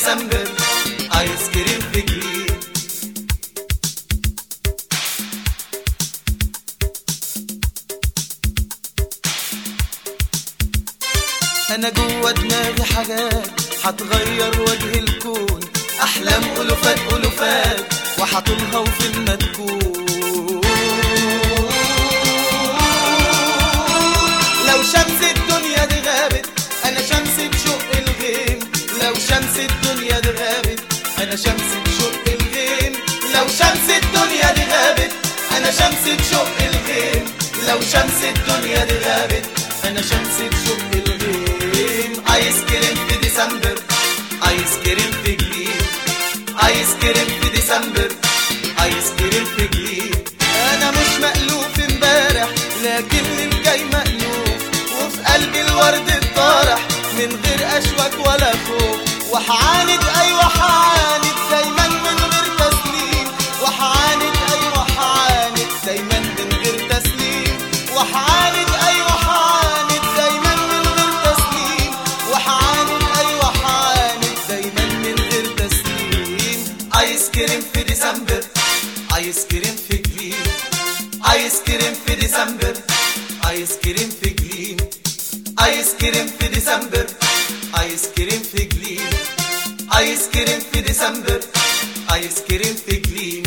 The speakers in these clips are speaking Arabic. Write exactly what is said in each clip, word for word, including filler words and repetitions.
ديسمبر، ايس كريم في جليم. انا جوه دماغي حاجات هتغير وجه الكون، احلام الوفات الوفات وحطولها وفين ما تكون. لو شمس الدنيا دي غابت انا شمس بشق الغيم، لو شمس الدنيا دي غابت انا شمس بشق الغيم، لو شمس الدنيا دي غابت انا شمس بشق الغيم، لو شمس الدنيا دي غابت انا شمس بشق الغيم. ايس كريم في ديسمبر، ايس كريم في جليم، ايس كريم في ديسمبر، ايس كريم في جليم. انا مش مألوف امبارح لكن الجاي مألوف، وفي قلبي الورد الطارح من غير اشواك ولا خوف، وحعاند ايوه حعاند دايما من غير تسليم، وحعاند ايوه حعاند دايما من غير تسليم، وحعاند ايوه حعاند دايما من غير تسليم، وحعاند ايوه حعاند دايما من غير تسليم. ايس كريم في ديسمبر، ايس كريم في جليم، ايس كريم في ديسمبر، ايس كريم في جليم، ايس كريم في ديسمبر، ايس كريم في جليم، ايس كريم في ديسمبر، ايس كريم في جليم،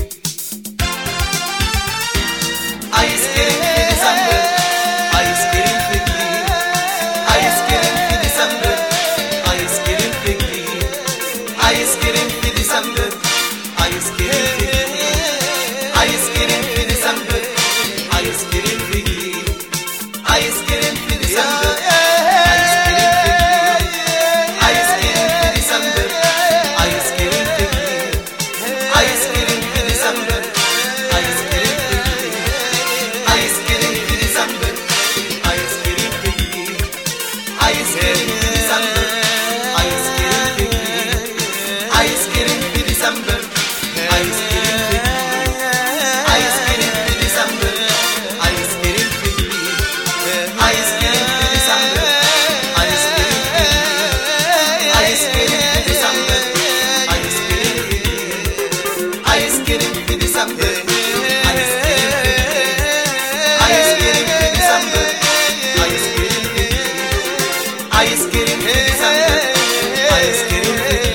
ايس كريم في ديسمبر، ايس كريم في جليم، ايس كريم في ديسمبر، ايس كريم في جليم، ايس كريم في ديسمبر، ايس كريم في جليم، ايس كريم في ديسمبر، ايس كريم في جليم، ايس كريم في ديسمبر، Ice cream,